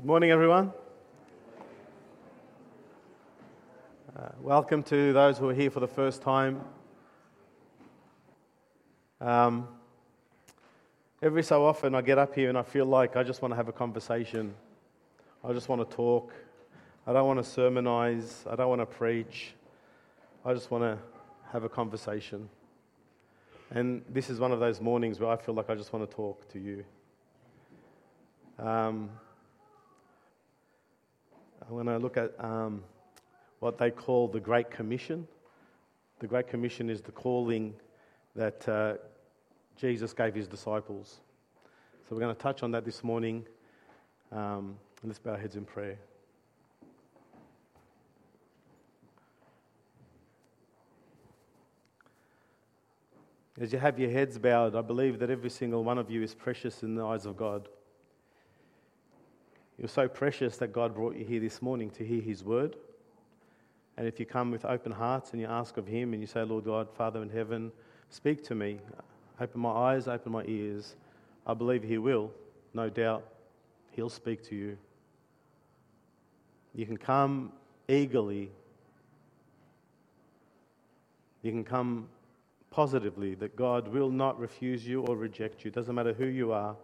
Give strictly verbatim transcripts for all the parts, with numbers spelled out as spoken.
Morning, everyone. Uh, welcome to those who are here for the first time. Um, every so often I get up here and I feel like I just want to have a conversation. I just want to talk. I don't want to sermonize. I don't want to preach. I just want to have a conversation. And this is one of those mornings where I feel like I just want to talk to you. Um, I want to look at um, what they call the Great Commission. The Great Commission is the calling that uh, Jesus gave his disciples. So we're going to touch on that this morning. Um, and let's bow our heads in prayer. As you have your heads bowed, I believe that every single one of you is precious in the eyes of God. You're so precious that God brought you here this morning to hear his word. And if you come with open hearts and you ask of him and you say, Lord God, Father in heaven, speak to me. Open my eyes, open my ears. I believe he will. No doubt he'll speak to you. You can come eagerly. You can come positively, that God will not refuse you or reject you. Doesn't matter who you are.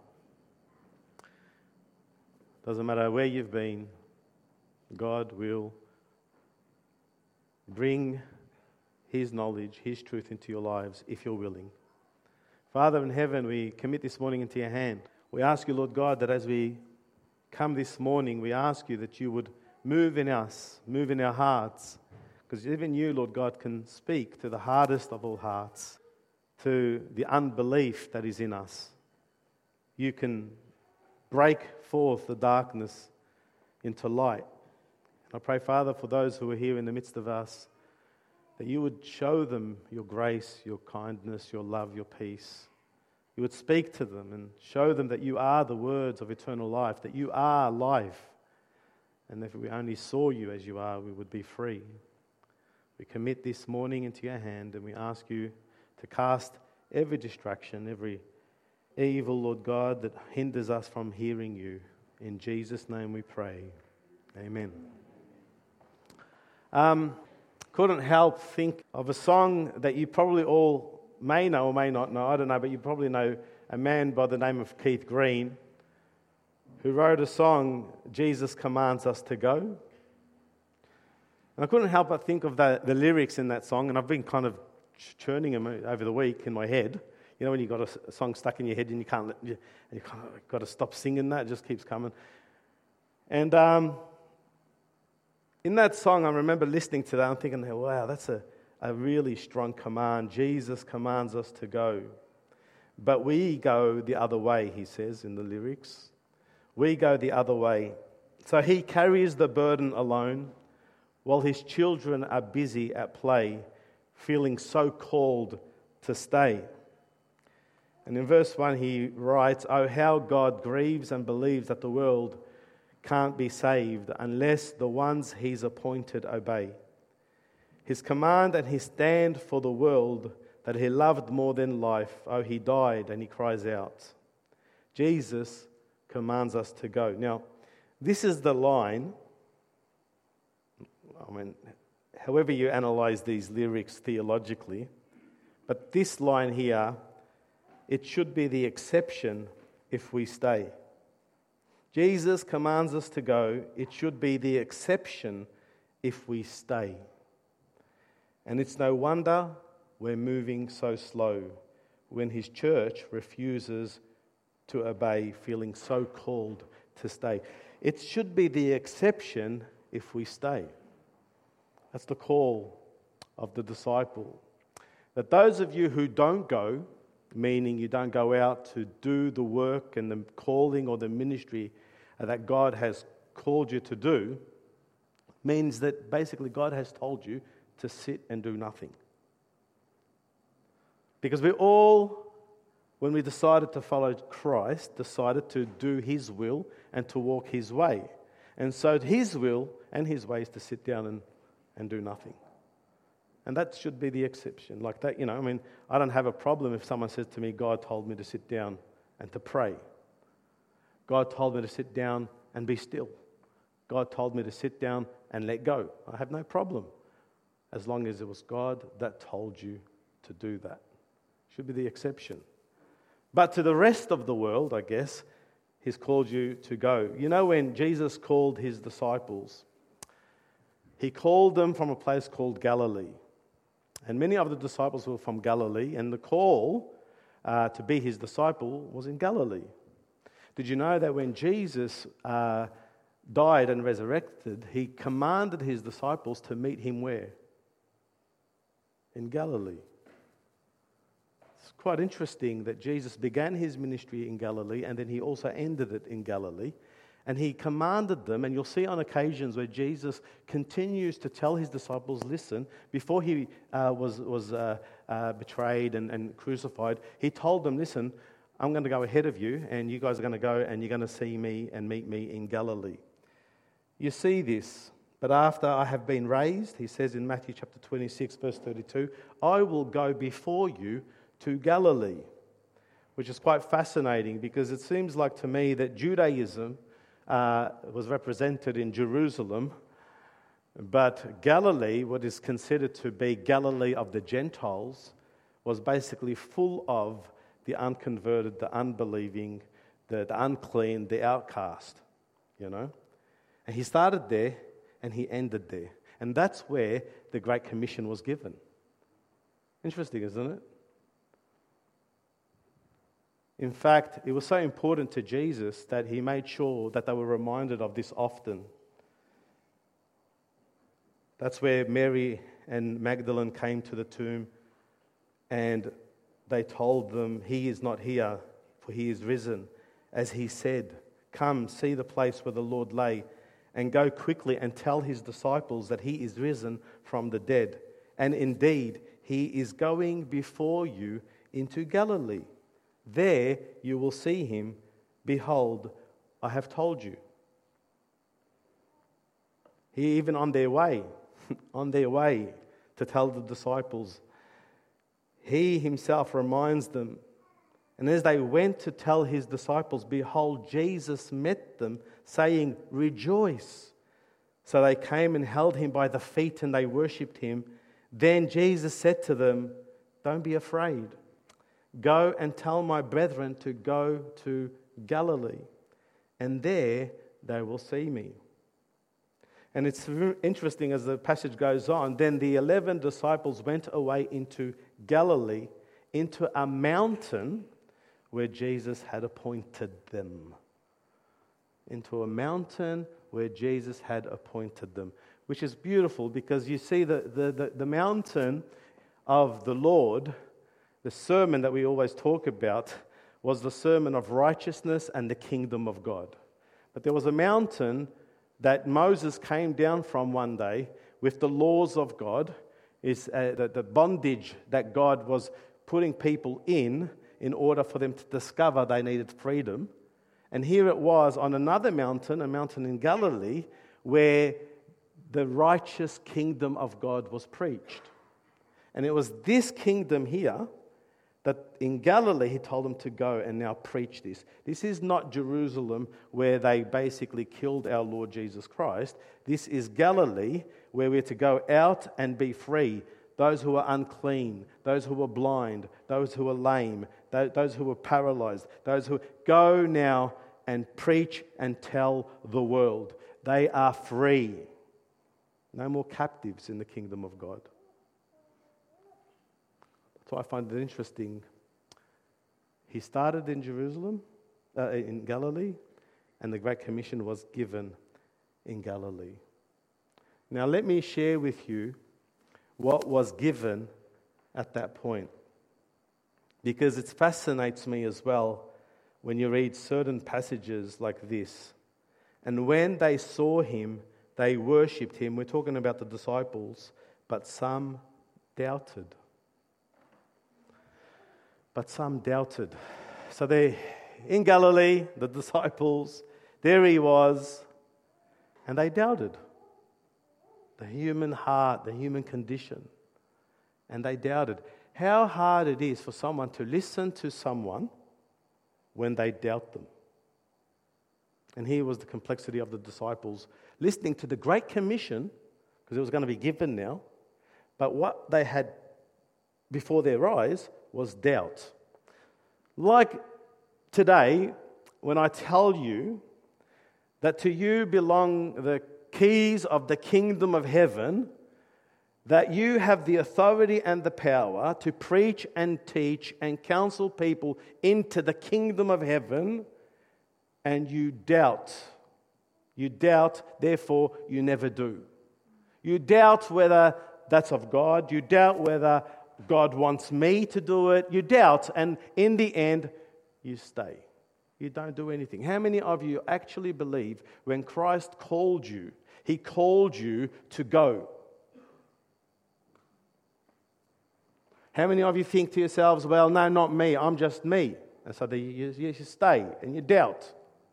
Doesn't matter where you've been, God will bring his knowledge, his truth into your lives if you're willing. Father in heaven, we commit this morning into your hand. We ask you, Lord God, that as we come this morning, we ask you that you would move in us, move in our hearts, because even you, Lord God, can speak to the hardest of all hearts, to the unbelief that is in us. You can break forth the darkness into light. I pray, Father, for those who are here in the midst of us, that you would show them your grace, your kindness, your love, your peace. You would speak to them and show them that you are the words of eternal life, that you are life. And if we only saw you as you are, we would be free. We commit this morning into your hand and we ask you to cast every distraction, every evil, Lord God, that hinders us from hearing you. In Jesus' name we pray. Amen. Um, couldn't help think of a song that you probably all may know or may not know. I don't know, but you probably know a man by the name of Keith Green, who wrote a song, Jesus Commands Us to Go. And I couldn't help but think of the, the lyrics in that song, and I've been kind of churning them over the week in my head. You know when you've got a, a song stuck in your head and you can't, you, you kind of got to stop singing that, it just keeps coming. And um, in that song, I remember listening to that and thinking, wow, that's a, a really strong command. Jesus commands us to go. But we go the other way, he says in the lyrics. We go the other way. So he carries the burden alone while his children are busy at play, feeling so called to stay. And in verse one he writes, oh, how God grieves and believes that the world can't be saved unless the ones he's appointed obey. His command and his stand for the world that he loved more than life, oh, he died, and he cries out. Jesus commands us to go. Now, this is the line, I mean, however you analyze these lyrics theologically, but this line here, it should be the exception if we stay. Jesus commands us to go. It should be the exception if we stay. And it's no wonder we're moving so slow when his church refuses to obey, feeling so called to stay. It should be the exception if we stay. That's the call of the disciple. That those of you who don't go, meaning you don't go out to do the work and the calling or the ministry that God has called you to do, means that basically God has told you to sit and do nothing. Because we all, when we decided to follow Christ, decided to do his will and to walk his way. And so his will and his way is to sit down and, and do nothing. And that should be the exception. Like that, you know, I mean, I don't have a problem if someone says to me, God told me to sit down and to pray. God told me to sit down and be still. God told me to sit down and let go. I have no problem, as long as it was God that told you to do that. Should be the exception. But to the rest of the world, I guess, He's called you to go. You know, when Jesus called His disciples, He called them from a place called Galilee. And many of the disciples were from Galilee, and the call uh, to be His disciple was in Galilee. Did you know that when Jesus uh, died and resurrected, He commanded His disciples to meet Him where? In Galilee. It's quite interesting that Jesus began His ministry in Galilee, and then He also ended it in Galilee. And He commanded them, and you'll see on occasions where Jesus continues to tell His disciples, listen, before He uh, was, was uh, uh, betrayed and, and crucified, He told them, listen, I'm going to go ahead of you, and you guys are going to go and you're going to see me and meet me in Galilee. You see this, but after I have been raised, He says in Matthew chapter twenty-six, verse thirty-two, I will go before you to Galilee, which is quite fascinating because it seems like to me that Judaism Uh, was represented in Jerusalem, but Galilee, what is considered to be Galilee of the Gentiles, was basically full of the unconverted, the unbelieving, the, the unclean, the outcast, you know. And He started there and He ended there. And that's where the Great Commission was given. Interesting, isn't it? In fact, it was so important to Jesus that He made sure that they were reminded of this often. That's where Mary and Magdalene came to the tomb and they told them, He is not here, for He is risen. As He said, come, see the place where the Lord lay, and go quickly and tell His disciples that He is risen from the dead. And indeed, He is going before you into Galilee. There you will see Him. Behold, I have told you. He even on their way, on their way to tell the disciples, He Himself reminds them. And as they went to tell His disciples, behold, Jesus met them, saying, rejoice. So they came and held Him by the feet and they worshipped Him. Then Jesus said to them, don't be afraid. Go and tell my brethren to go to Galilee, and there they will see me. And it's interesting as the passage goes on, then the eleven disciples went away into Galilee, into a mountain where Jesus had appointed them. Into a mountain where Jesus had appointed them, which is beautiful because you see the, the, the, the mountain of the Lord. The sermon that we always talk about was the sermon of righteousness and the kingdom of God. But there was a mountain that Moses came down from one day with the laws of God, is uh, the, the bondage that God was putting people in in order for them to discover they needed freedom. And here it was on another mountain, a mountain in Galilee, where the righteous kingdom of God was preached. And it was this kingdom here that in Galilee He told them to go and now preach this. This is not Jerusalem where they basically killed our Lord Jesus Christ. This is Galilee where we're to go out and be free. Those who are unclean, those who are blind, those who are lame, those who are paralyzed, those who go now and preach and tell the world. They are free. No more captives in the kingdom of God. So I find it interesting. He started in Jerusalem, uh, in Galilee, and the Great Commission was given in Galilee. Now let me share with you what was given at that point, because it fascinates me as well when you read certain passages like this. And when they saw Him, they worshipped Him. We're talking about the disciples, but some doubted. But some doubted. So they in Galilee, the disciples, there He was, and they doubted. The human heart, the human condition. And they doubted. How hard it is for someone to listen to someone when they doubt them. And here was the complexity of the disciples listening to the Great Commission, because it was going to be given now, but what they had before their eyes was doubt. Like today, when I tell you that to you belong the keys of the kingdom of heaven, that you have the authority and the power to preach and teach and counsel people into the kingdom of heaven, and you doubt. You doubt, therefore you never do. You doubt whether that's of God. You doubt whether God wants me to do it. You doubt, and in the end, you stay. You don't do anything. How many of you actually believe when Christ called you, He called you to go? How many of you think to yourselves, well, no, not me, I'm just me. And so you, you, you stay and you doubt.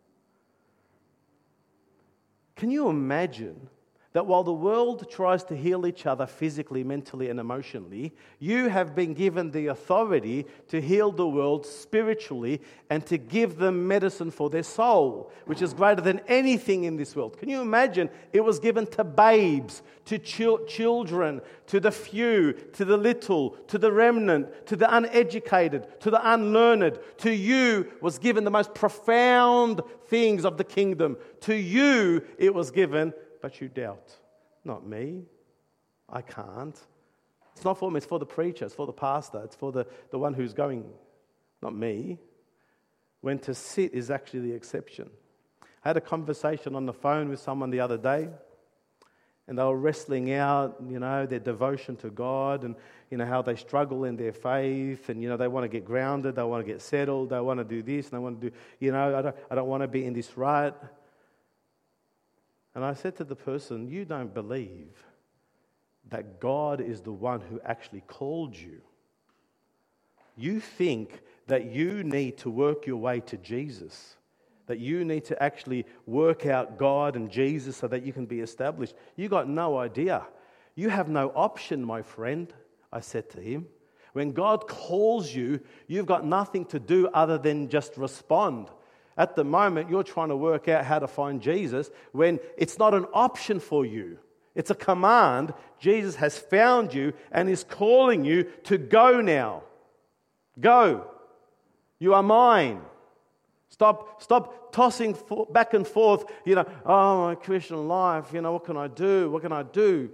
Can you imagine that while the world tries to heal each other physically, mentally, and emotionally, you have been given the authority to heal the world spiritually and to give them medicine for their soul, which is greater than anything in this world? Can you imagine it was given to babes, to chil- children, to the few, to the little, to the remnant, to the uneducated, to the unlearned? To you was given the most profound things of the kingdom. To you it was given, but you doubt. Not me. I can't. It's not for me. It's for the preacher. It's for the pastor. It's for the, the one who's going. Not me. When to sit is actually the exception. I had a conversation on the phone with someone the other day, and they were wrestling out, you know, their devotion to God, and, you know, how they struggle in their faith, and, you know, they want to get grounded, they want to get settled, they want to do this, and they want to do, you know, I don't, I don't want to be in this rut. And I said to the person, you don't believe that God is the one who actually called you. You think that you need to work your way to Jesus, that you need to actually work out God and Jesus so that you can be established. You got no idea. You have no option, my friend, I said to him. When God calls you, you've got nothing to do other than just respond. At the moment, you're trying to work out how to find Jesus when it's not an option for you. It's a command. Jesus has found you and is calling you to go now. Go. You are mine. Stop, stop tossing back and forth, you know, oh, my Christian life, you know, what can I do? What can I do?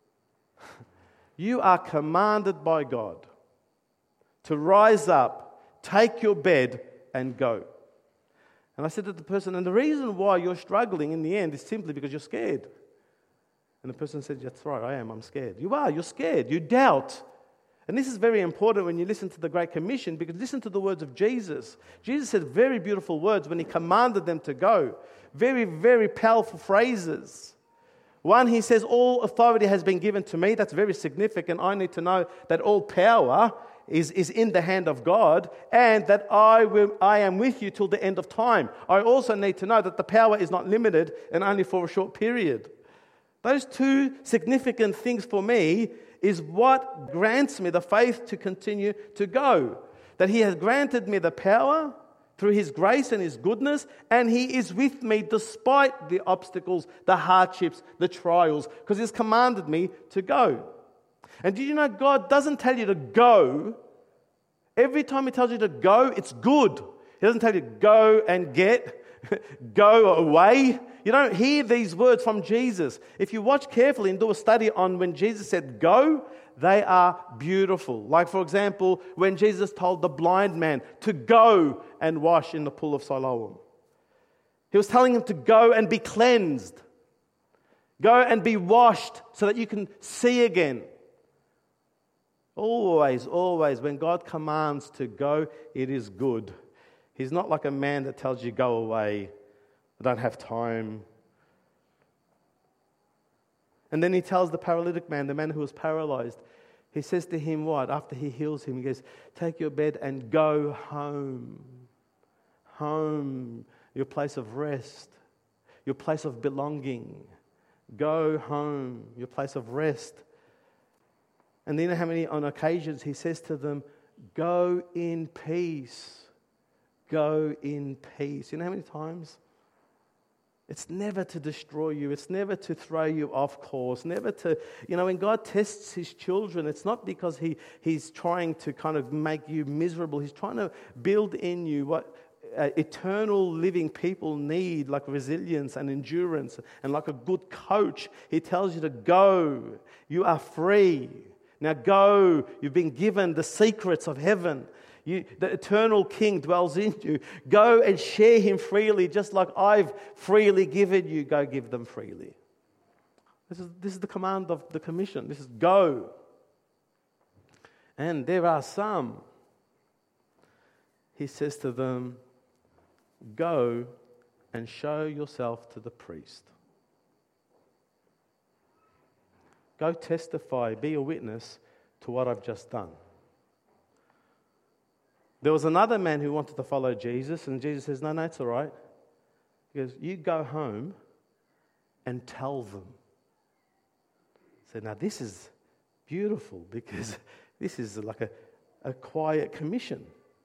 You are commanded by God to rise up, take your bed, and go. And I said to the person, and the reason why you're struggling in the end is simply because you're scared. And the person said, that's right, I am, I'm scared. You are, you're scared, you doubt. And this is very important when you listen to the Great Commission, because listen to the words of Jesus. Jesus said very beautiful words when He commanded them to go. Very, very powerful phrases. One, He says, all authority has been given to me. That's very significant. I need to know that all power is, is in the hand of God, and that I will I am with you till the end of time. I also need to know that the power is not limited and only for a short period. Those two significant things for me is what grants me the faith to continue to go. That He has granted me the power through His grace and His goodness, and He is with me despite the obstacles, the hardships, the trials, because He's commanded me to go. And did you know God doesn't tell you to go? Every time He tells you to go, it's good. He doesn't tell you to go and get, go away. You don't hear these words from Jesus. If you watch carefully and do a study on when Jesus said go, they are beautiful. Like, for example, when Jesus told the blind man to go and wash in the pool of Siloam. He was telling him to go and be cleansed. Go and be washed so that you can see again. Always, always, when God commands to go, it is good. He's not like a man that tells you go away. I don't have time. And then He tells the paralytic man, the man who was paralyzed, He says to him what? After He heals him, He goes, take your bed and go home. Home, your place of rest, your place of belonging. Go home, your place of rest. And then you know how many on occasions He says to them, go in peace. Go in peace. You know how many times It's never to destroy you. It's never to throw you off course. Never to, you know, when God tests his children, it's not because he, he's trying to kind of make you miserable. He's trying to build in you what uh, eternal living people need, like resilience and endurance. And like a good coach, he tells you to go. You are free. Now go. You've been given the secrets of heaven. You, the eternal King dwells in you. Go and share him freely, just like I've freely given you. Go give them freely. This is, this is the command of the commission. This is go. And there are some, he says to them, go and show yourself to the priest. Go testify, be a witness to what I've just done. There was another man who wanted to follow Jesus, and Jesus says, no, no, it's all right. He goes, you go home and tell them. So now this is beautiful because this is like a, a quiet commission.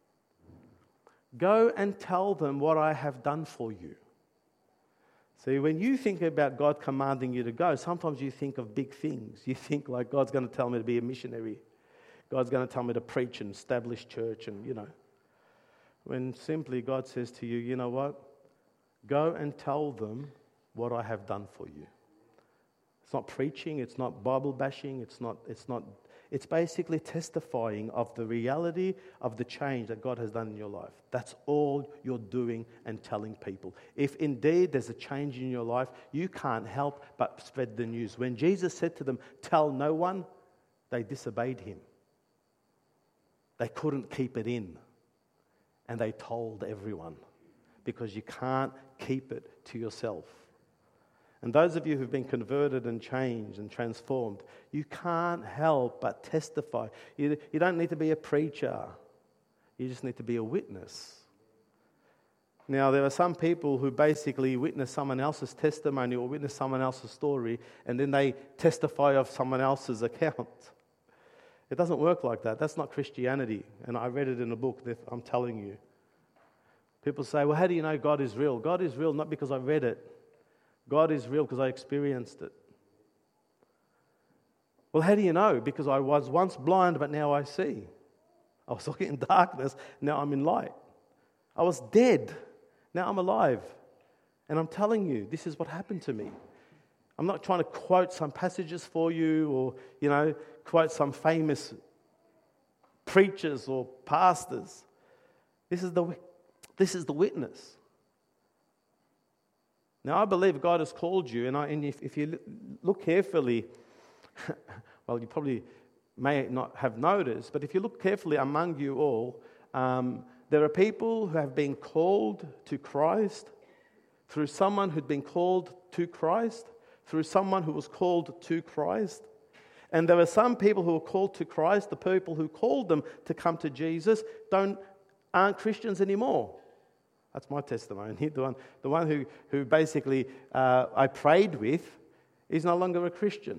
Go and tell them what I have done for you. See, when you think about God commanding you to go, sometimes you think of big things. You think like God's going to tell me to be a missionary. God's going to tell me to preach and establish church and, you know. When simply God says to you, you know what? Go and tell them what I have done for you. It's not preaching, it's not Bible bashing, it's not, it's not, it's basically testifying of the reality of the change that God has done in your life. That's all you're doing and telling people. If indeed there's a change in your life, you can't help but spread the news. When Jesus said to them, tell no one, they disobeyed him. They couldn't keep it in. And they told everyone. Because you can't keep it to yourself. And those of you who've been converted and changed and transformed, you can't help but testify. You, you don't need to be a preacher. You just need to be a witness. Now, there are some people who basically witness someone else's testimony or witness someone else's story, and then they testify of someone else's account. It doesn't work like that. That's not Christianity. And I read it in a book that I'm telling you. People say, well, how do you know God is real? God is real not because I read it. God is real because I experienced it. Well, how do you know? Because I was once blind, but now I see. I was walking in darkness, now I'm in light. I was dead, now I'm alive. And I'm telling you, this is what happened to me. I'm not trying to quote some passages for you or, you know, quote some famous preachers or pastors. This is the, this is the witness. Now, I believe God has called you, and, I, and if, if you look carefully, well, you probably may not have noticed, but if you look carefully among you all, um, there are people who have been called to Christ through someone who'd been called to Christ, through someone who was called to Christ. And there are some people who are called to Christ, the people who called them to come to Jesus, don't aren't Christians anymore. That's my testimony. The one, the one who, who basically uh, I prayed with is no longer a Christian.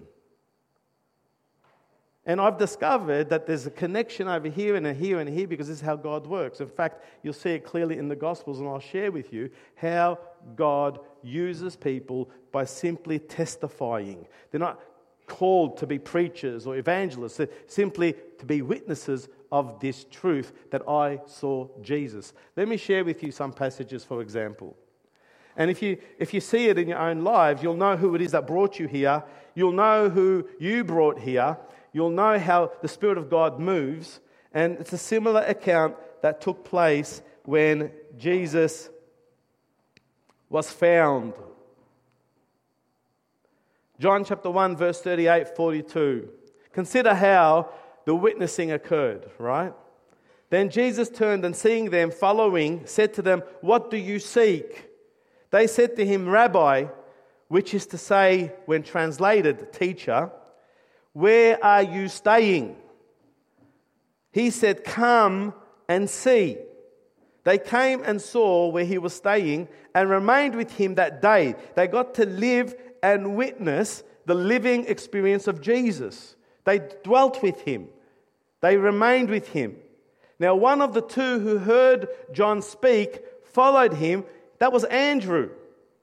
And I've discovered that there's a connection over here and here and here because this is how God works. In fact, you'll see it clearly in the Gospels, and I'll share with you how God uses people by simply testifying. They're not called to be preachers or evangelists. They're simply to be witnesses of this truth that I saw Jesus. Let me share with you some passages, for example. And if you if you see it in your own lives, you'll know who it is that brought you here. You'll know who you brought here. You'll know how the Spirit of God moves. And it's a similar account that took place when Jesus was found. John chapter one, verse thirty-eight, forty-two. Consider how the witnessing occurred, right? Then Jesus turned and seeing them following, said to them, "What do you seek?" They said to him, "Rabbi," which is to say, when translated, teacher, "where are you staying?" He said, "Come and see." They came and saw where he was staying and remained with him that day. They got to live and witness the living experience of Jesus. They dwelt with him. They remained with him. Now, one of the two who heard John speak followed him. That was Andrew.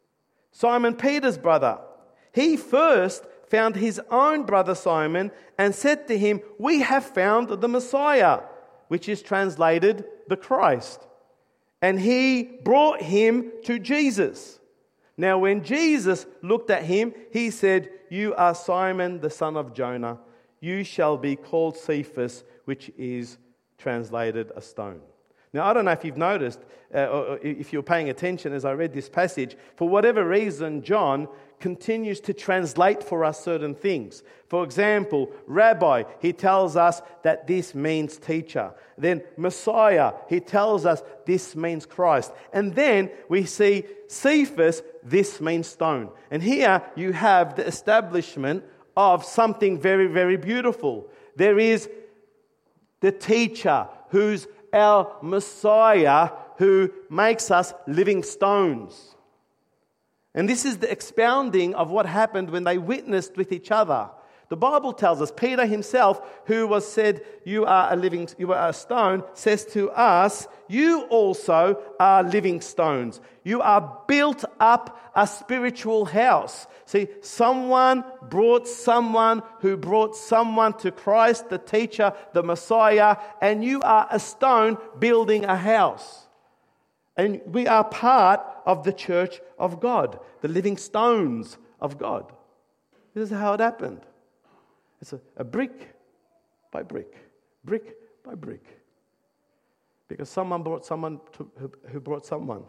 Simon Peter's brother. He first found his own brother Simon and said to him, "We have found the Messiah," which is translated the Christ. And he brought him to Jesus. Now when Jesus looked at him, he said, "You are Simon, the son of Jonah. You shall be called Cephas," which is translated a stone. Now, I don't know if you've noticed, uh, or if you're paying attention as I read this passage, for whatever reason, John continues to translate for us certain things. For example, rabbi, he tells us that this means teacher. Then Messiah, he tells us this means Christ. And then we see Cephas, this means stone. And here you have the establishment of something very, very beautiful. There is the teacher who's our Messiah, who makes us living stones. And this is the expounding of what happened when they witnessed with each other. The Bible tells us, Peter himself, who was said, "You are a living, you are a stone," says to us, "You also are living stones. You are built up a spiritual house." See, someone brought someone who brought someone to Christ, the teacher, the Messiah, and you are a stone building a house. And we are part of the church of God, the living stones of God. This is how it happened. It's a, a brick by brick, brick by brick. Because someone brought someone to, who, who brought someone.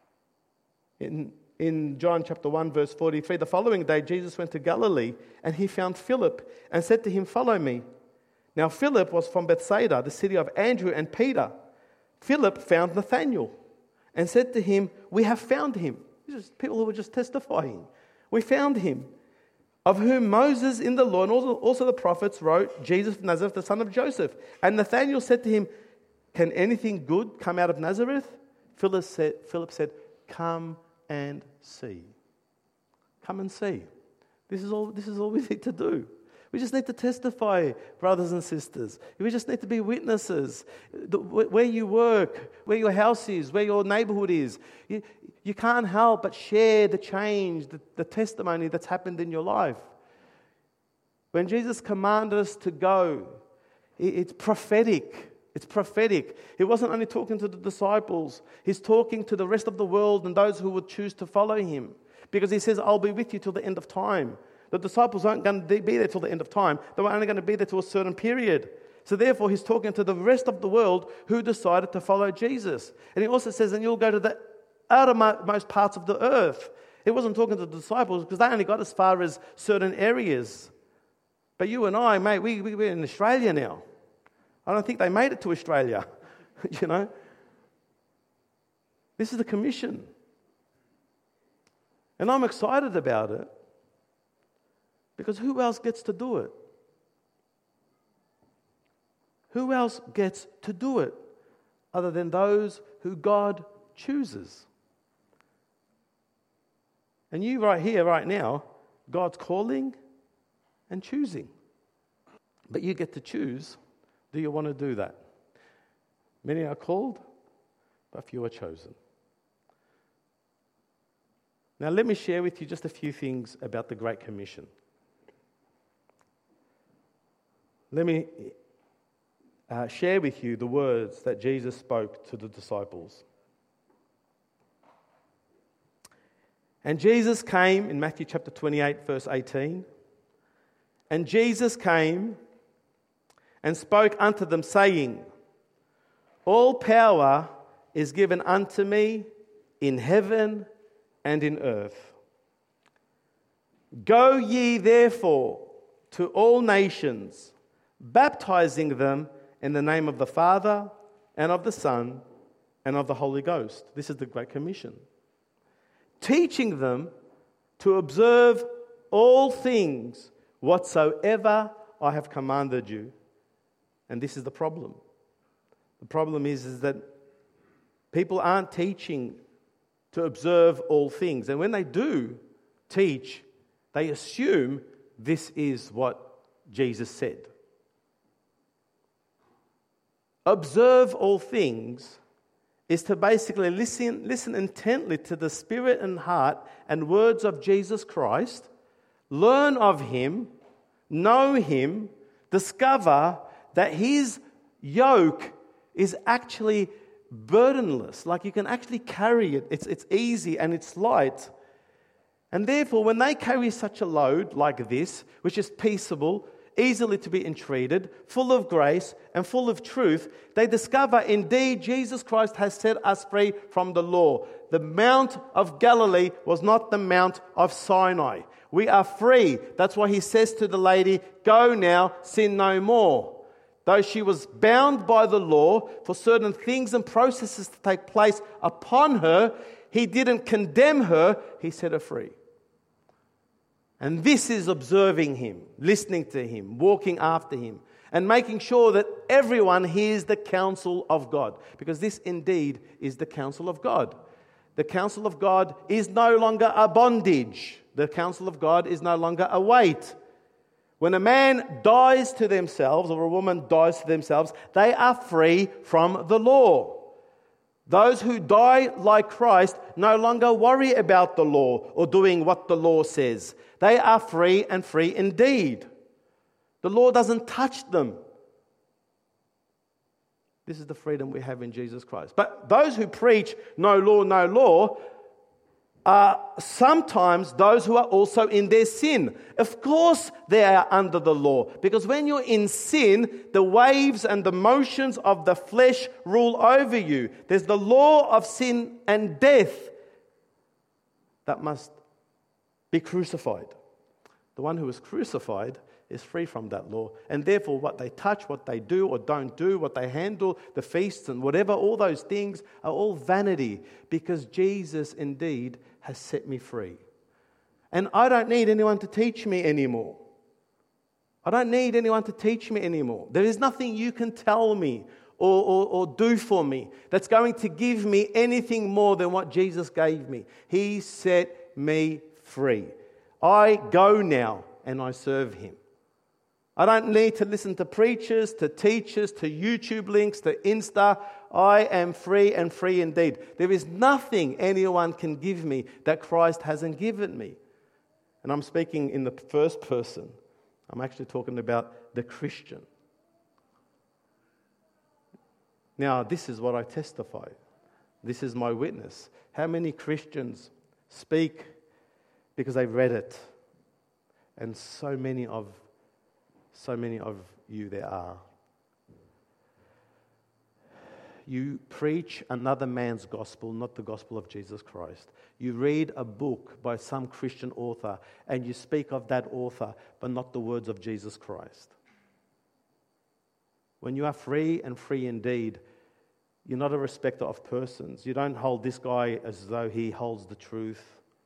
In, in John chapter one, verse forty-three, the following day Jesus went to Galilee and he found Philip and said to him, "Follow me." Now Philip was from Bethsaida, the city of Andrew and Peter. Philip found Nathanael and said to him, "We have found him." These are people who were just testifying. "We found him, of whom Moses in the law and also, also the prophets wrote, Jesus of Nazareth, the son of Joseph." And Nathanael said to him, "Can anything good come out of Nazareth?" Philip said, Philip said, "Come and see." Come and see. This is all, this is all we need to do. We just need to testify, brothers and sisters. We just need to be witnesses. The, where you work, where your house is, where your neighborhood is. You, you can't help but share the change, the, the testimony that's happened in your life. When Jesus commanded us to go, it, it's prophetic. It's prophetic. He wasn't only talking to the disciples. He's talking to the rest of the world and those who would choose to follow him. Because he says, "I'll be with you till the end of time." The disciples aren't going to be there till the end of time. They were only going to be there till a certain period. So therefore, he's talking to the rest of the world who decided to follow Jesus. And he also says, "And you'll go to the outermost parts of the earth." He wasn't talking to the disciples because they only got as far as certain areas. But you and I, mate, we, we, we're in Australia now. I don't think they made it to Australia, you know. This is the commission. And I'm excited about it. Because who else gets to do it? Who else gets to do it other than those who God chooses? And you right here, right now, God's calling and choosing. But you get to choose, do you want to do that? Many are called, but few are chosen. Now let me share with you just a few things about the Great Commission. Let me uh, share with you the words that Jesus spoke to the disciples. And Jesus came, in Matthew chapter twenty-eight, verse eighteen, and Jesus came and spoke unto them, saying, "All power is given unto me in heaven and in earth. Go ye therefore to all nations, baptizing them in the name of the Father and of the Son and of the Holy Ghost." This is the Great Commission. "Teaching them to observe all things whatsoever I have commanded you." And this is the problem. The problem is, is that people aren't teaching to observe all things. And when they do teach, they assume this is what Jesus said. Observe all things is to basically listen, listen intently to the spirit and heart and words of Jesus Christ, learn of him, know him, discover that his yoke is actually burdenless. Like you can actually carry it. It's, it's easy and it's light. And therefore, when they carry such a load like this, which is peaceable, easily to be entreated, full of grace and full of truth, they discover indeed Jesus Christ has set us free from the law. The Mount of Galilee was not the Mount of Sinai. We are free. That's why he says to the lady, go now, sin no more. Though she was bound by the law for certain things and processes to take place upon her, he didn't condemn her, he set her free. And this is observing him, listening to him, walking after him, and making sure that everyone hears the counsel of God. Because this indeed is the counsel of God. The counsel of God is no longer a bondage. The counsel of God is no longer a weight. When a man dies to themselves or a woman dies to themselves, they are free from the law. Those who die like Christ no longer worry about the law or doing what the law says. They are free and free indeed. The law doesn't touch them. This is the freedom we have in Jesus Christ. But those who preach no law, no law, are sometimes those who are also in their sin. Of course they are under the law, because when you're in sin, the waves and the motions of the flesh rule over you. There's the law of sin and death that must be crucified. The one who is crucified is free from that law, and therefore what they touch, what they do or don't do, what they handle, the feasts and whatever, all those things are all vanity, because Jesus indeed has set me free. And I don't need anyone to teach me anymore. I don't need anyone to teach me anymore. There is nothing you can tell me or, or, or do for me that's going to give me anything more than what Jesus gave me. He set me free. I go now and I serve him. I don't need to listen to preachers, to teachers, to YouTube links, to Insta. I am free and free indeed. There is nothing anyone can give me that Christ hasn't given me. And I'm speaking in the first person. I'm actually talking about the Christian. Now, this is what I testify. This is my witness. How many Christians speak because they've read it? And so many of So many of you there are. You preach another man's gospel, not the gospel of Jesus Christ. You read a book by some Christian author and you speak of that author, but not the words of Jesus Christ. When you are free and free indeed, you're not a respecter of persons. You don't hold this guy as though he holds the truth.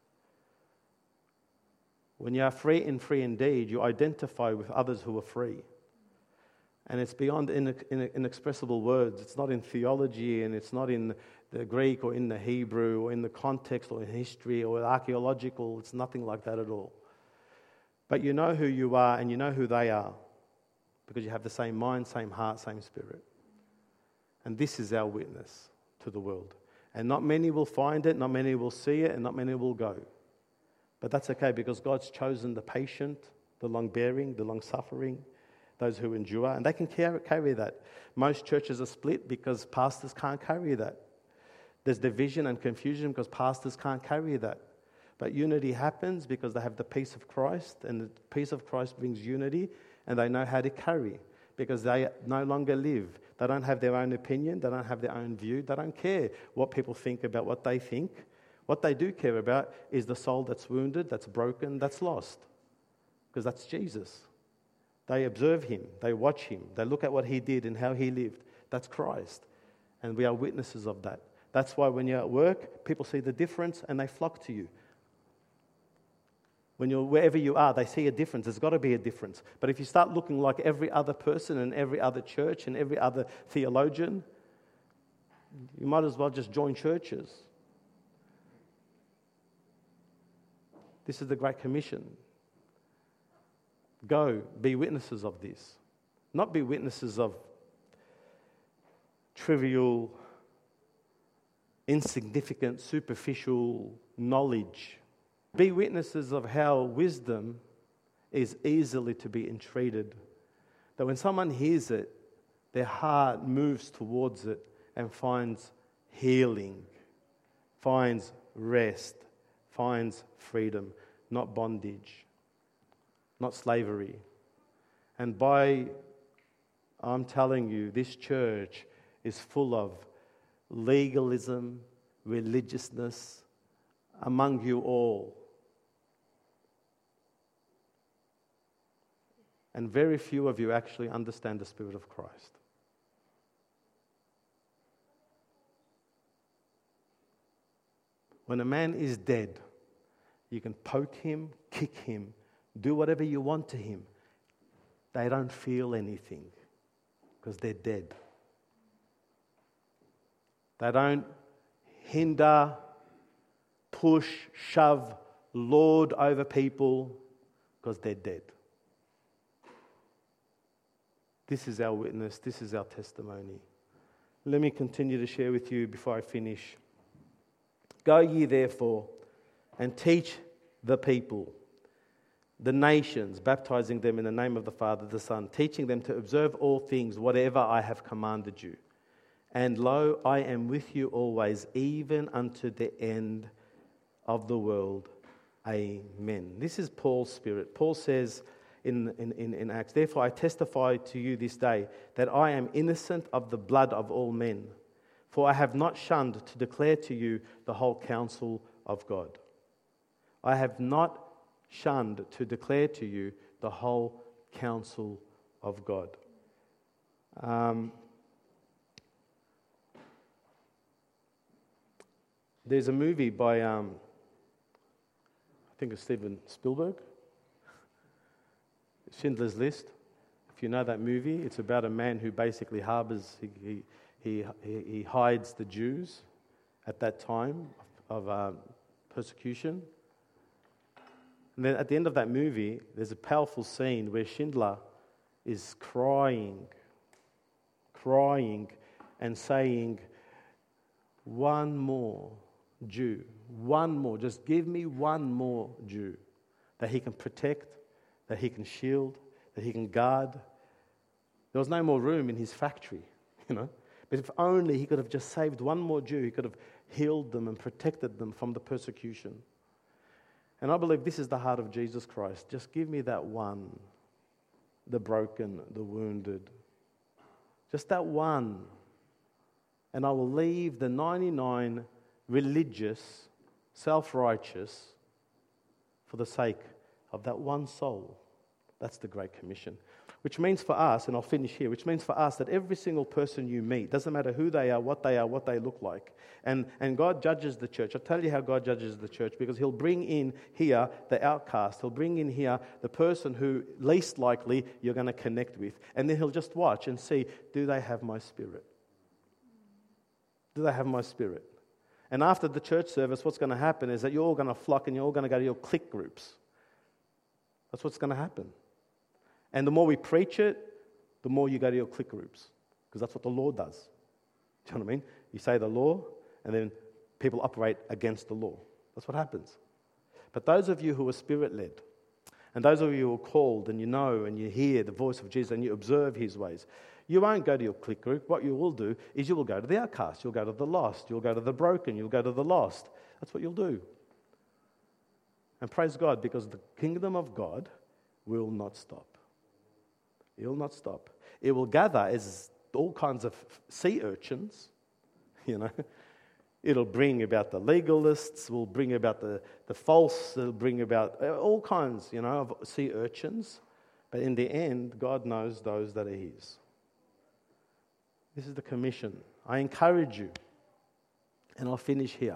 When you are free and free indeed, you identify with others who are free. And it's beyond inexpressible words. It's not in theology, and it's not in the Greek or in the Hebrew or in the context or in history or archaeological. It's nothing like that at all. But you know who you are and you know who they are, because you have the same mind, same heart, same spirit. And this is our witness to the world. And not many will find it, not many will see it, and not many will go. But that's okay, because God's chosen the patient, the long-bearing, the long-suffering, those who endure, and they can carry that. Most churches are split because pastors can't carry that. There's division and confusion because pastors can't carry that. But unity happens because they have the peace of Christ, and the peace of Christ brings unity, and they know how to carry, because they no longer live. They don't have their own opinion, they don't have their own view, they don't care what people think about what they think. What they do care about is the soul that's wounded, that's broken, that's lost. Because that's Jesus. They observe him, they watch him, they look at what he did and how he lived. That's Christ. And we are witnesses of that. That's why when you're at work, people see the difference and they flock to you. When you're wherever you are, they see a difference. There's got to be a difference. But if you start looking like every other person and every other church and every other theologian, you might as well just join churches. This is the Great Commission. Go, be witnesses of this. Not be witnesses of trivial insignificant, superficial knowledge. Be witnesses of how wisdom is easily to be entreated. That when someone hears it, their heart moves towards it and finds healing, finds rest, finds freedom, not bondage, not slavery. And by, I'm telling you, this church is full of legalism, religiousness among you all. And very few of you actually understand the Spirit of Christ. When a man is dead, you can poke him, kick him, do whatever you want to him. They don't feel anything because they're dead. They don't hinder, push, shove, lord over people because they're dead. This is our witness. This is our testimony. Let me continue to share with you before I finish. Go ye therefore and teach the people, the nations, baptizing them in the name of the Father, the Son, teaching them to observe all things, whatever I have commanded you. And lo, I am with you always, even unto the end of the world. Amen. This is Paul's spirit. Paul says in, in, in, in Acts, therefore I testify to you this day that I am innocent of the blood of all men. For I have not shunned to declare to you the whole counsel of God. I have not shunned to declare to you the whole counsel of God. Um, there's a movie by, um, I think it's Steven Spielberg, Schindler's List. If you know that movie, it's about a man who basically harbors, he, he, he, he hides the Jews at that time of uh, persecution. And then at the end of that movie, there's a powerful scene where Schindler is crying, crying and saying, one more Jew, one more, just give me one more Jew that he can protect, that he can shield, that he can guard. There was no more room in his factory, you know. But if only he could have just saved one more Jew, he could have healed them and protected them from the persecution. And I believe this is the heart of Jesus Christ. Just give me that one, the broken, the wounded. Just that one. And I will leave the ninety-nine religious, self-righteous for the sake of that one soul. That's the Great Commission. Which means for us, and I'll finish here, which means for us that every single person you meet, doesn't matter who they are, what they are, what they look like. And, and God judges the church. I'll tell you how God judges the church, because he'll bring in here the outcast. He'll bring in here the person who least likely you're going to connect with. And then he'll just watch and see, do they have my spirit? Do they have my spirit? And after the church service, what's going to happen is that you're all going to flock and you're all going to go to your clique groups. That's what's going to happen. And the more we preach it, the more you go to your clique groups. Because that's what the law does. Do you know what I mean? You say the law, and then people operate against the law. That's what happens. But those of you who are Spirit-led, and those of you who are called, and you know, and you hear the voice of Jesus, and you observe his ways, you won't go to your clique group. What you will do is you will go to the outcast. You'll go to the lost. You'll go to the broken. You'll go to the lost. That's what you'll do. And praise God, because the kingdom of God will not stop. It will not stop. It will gather as all kinds of sea urchins, you know. It'll bring about the legalists, will bring about the, the false, it'll bring about all kinds, you know, of sea urchins. But in the end, God knows those that are his. This is the commission. I encourage you, and I'll finish here.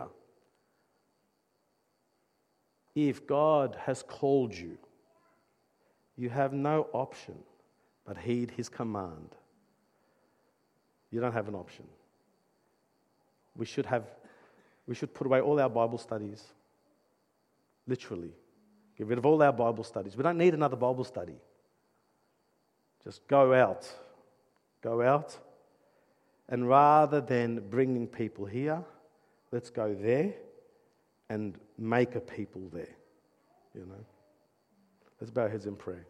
If God has called you, you have no option but heed his command. You don't have an option. We should have, we should put away all our Bible studies. Literally. Get rid of all our Bible studies. We don't need another Bible study. Just go out. Go out. And rather than bringing people here, Let's go there and make a people there. You know. Let's bow our heads in prayer.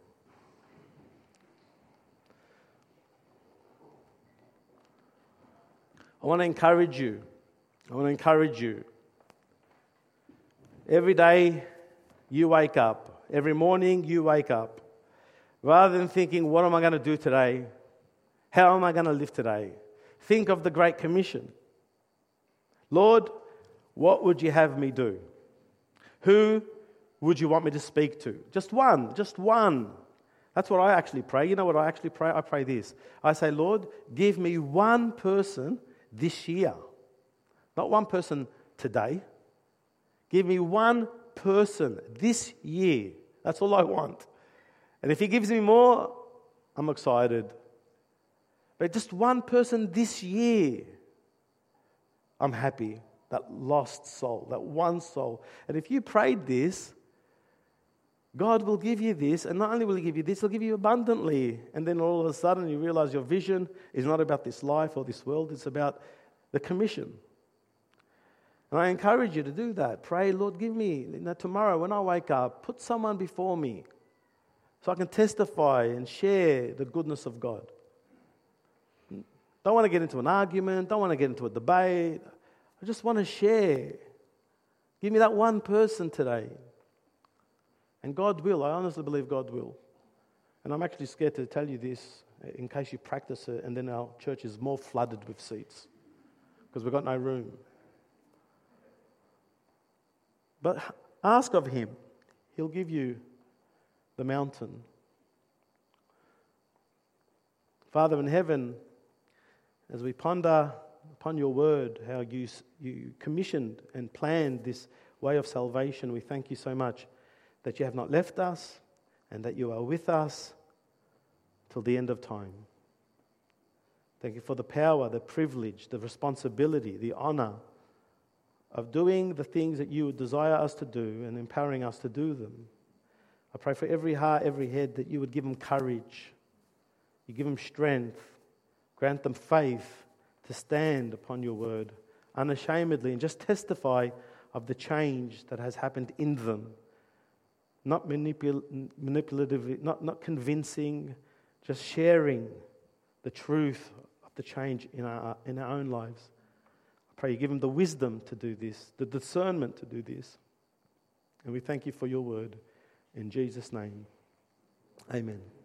I want to encourage you. I want to encourage you. Every day you wake up, every morning you wake up, rather than thinking, what am I going to do today? How am I going to live today? Think of the Great Commission. Lord, what would you have me do? Who would you want me to speak to? Just one, just one. That's what I actually pray. You know what I actually pray? I pray this. I say, Lord, give me one person this year. Not one person today. Give me one person this year. That's all I want. And if he gives me more, I'm excited. But just one person this year, I'm happy. That lost soul, that one soul. And if you prayed this, God will give you this, and not only will He give you this, He'll give you abundantly. And then all of a sudden you realize your vision is not about this life or this world, it's about the commission. And I encourage you to do that. Pray, Lord, give me, you know, tomorrow when I wake up, put someone before me so I can testify and share the goodness of God. Don't want to get into an argument, don't want to get into a debate. I just want to share. Give me that one person today. And God will. I honestly believe God will. And I'm actually scared to tell you this in case you practice it and then our church is more flooded with seats because we've got no room. But ask of Him. He'll give you the mountain. Father in heaven, as we ponder upon your word, how you, you commissioned and planned this way of salvation, we thank you so much that you have not left us and that you are with us till the end of time. Thank you for the power, the privilege, the responsibility, the honor of doing the things that you would desire us to do and empowering us to do them. I pray for every heart, every head, that you would give them courage, you give them strength, grant them faith to stand upon your word unashamedly and just testify of the change that has happened in them. Not manipul- manipulatively, not, not convincing, just sharing the truth of the change in our, in our own lives. I pray you give them the wisdom to do this, the discernment to do this. And we thank you for your word. In Jesus' name, amen.